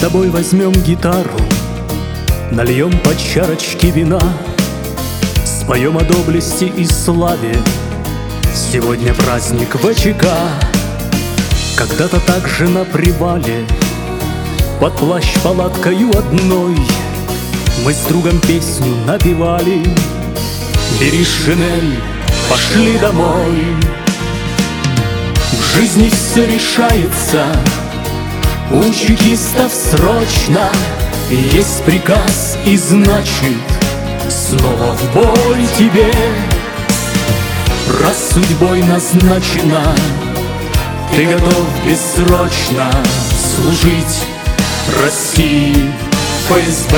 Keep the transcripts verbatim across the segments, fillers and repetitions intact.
тобой возьмем гитару, нальем по чарочке вина, споем о доблести и славе. Сегодня праздник ВЧК. Когда-то также на привале, под плащ палаткою одной, мы с другом песню напевали: бери шинель, пошли домой. В жизни все решается, у чекистов срочно есть приказ, и значит снова в бой тебе. Раз судьбой назначена, ты готов бессрочно служить России, ФСБ.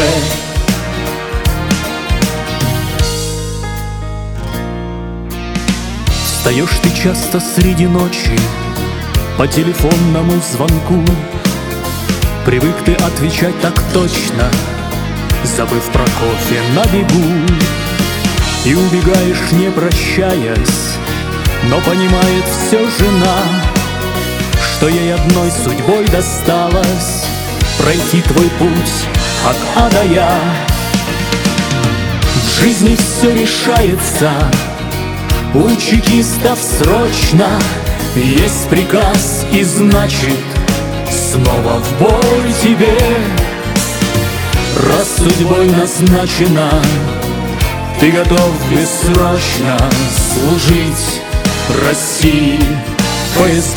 Встаешь ты часто среди ночи по телефонному звонку, привык ты отвечать так точно, забыв про кофе на бегу. И убегаешь, не прощаясь, но понимает все жена, что ей одной судьбой досталось пройти твой путь от А до Я. В жизни все решается, у чекистов срочно есть приказ, и значит снова в бой тебе. Раз судьбой назначена, ты готов бессрочно служить России, ФСБ.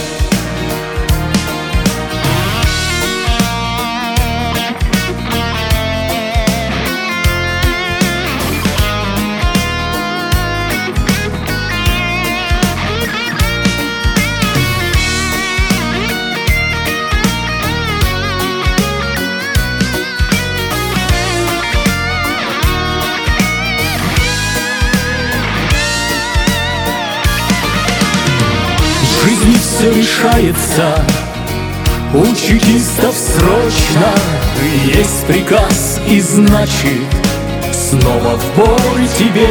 В жизни все решается, у чекистов срочно есть приказ, и значит снова в бой тебе.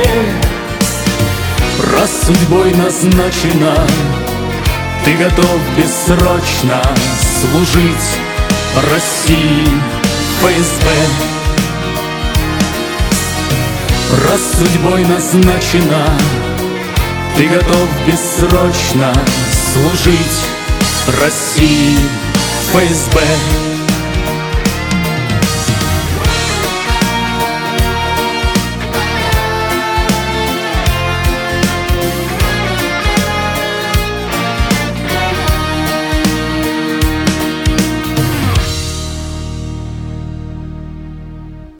Раз судьбой назначена, ты готов бессрочно служить России, ФСБ. Раз судьбой назначена, ты готов бессрочно служить России, ФСБ.